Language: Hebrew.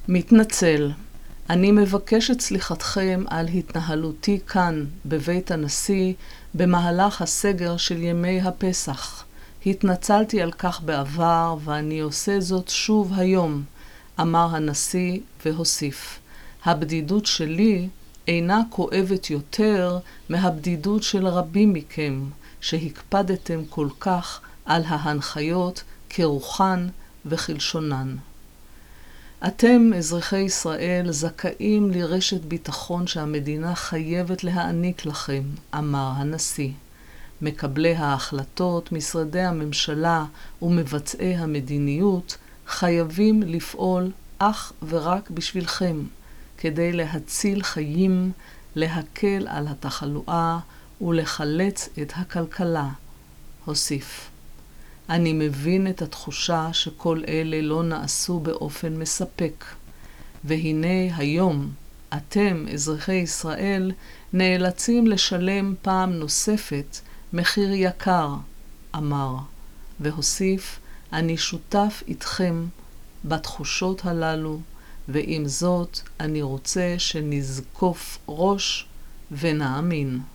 מתנצל. אני מבקש את סליחתכם על התנהלותי כאן, בבית הנשיא, במהלך הסגר של ימי הפסח. התנצלתי על כך בעבר, ואני עושה זאת שוב היום, אמר הנשיא והוסיף. הבדידות שלי אינה כואבת יותר מהבדידות של רבים מכם, שהקפדתם כל כך על ההנחיות כרוחן וכלשונן. אתם, אזרחי ישראל, זכאים לרשת ביטחון שהמדינה חייבת להעניק לכם, אמר הנשיא. מקבלי ההחלטות, משרדי הממשלה ומבצעי המדיניות חייבים לפעול אך ורק בשבילכם, כדי להציל חיים, להקל על התחלואה ולחלץ את הכלכלה. הוסיף. אני מבין את התחושה שכל אלה לא נעשו באופן מספק. והנה היום, אתם, אזרחי ישראל, נאלצים לשלם פעם נוספת מחיר יקר, אמר, והוסיף, אני שותף איתכם בתחושות הללו, ועם זאת אני רוצה שנזקוף ראש ונאמין.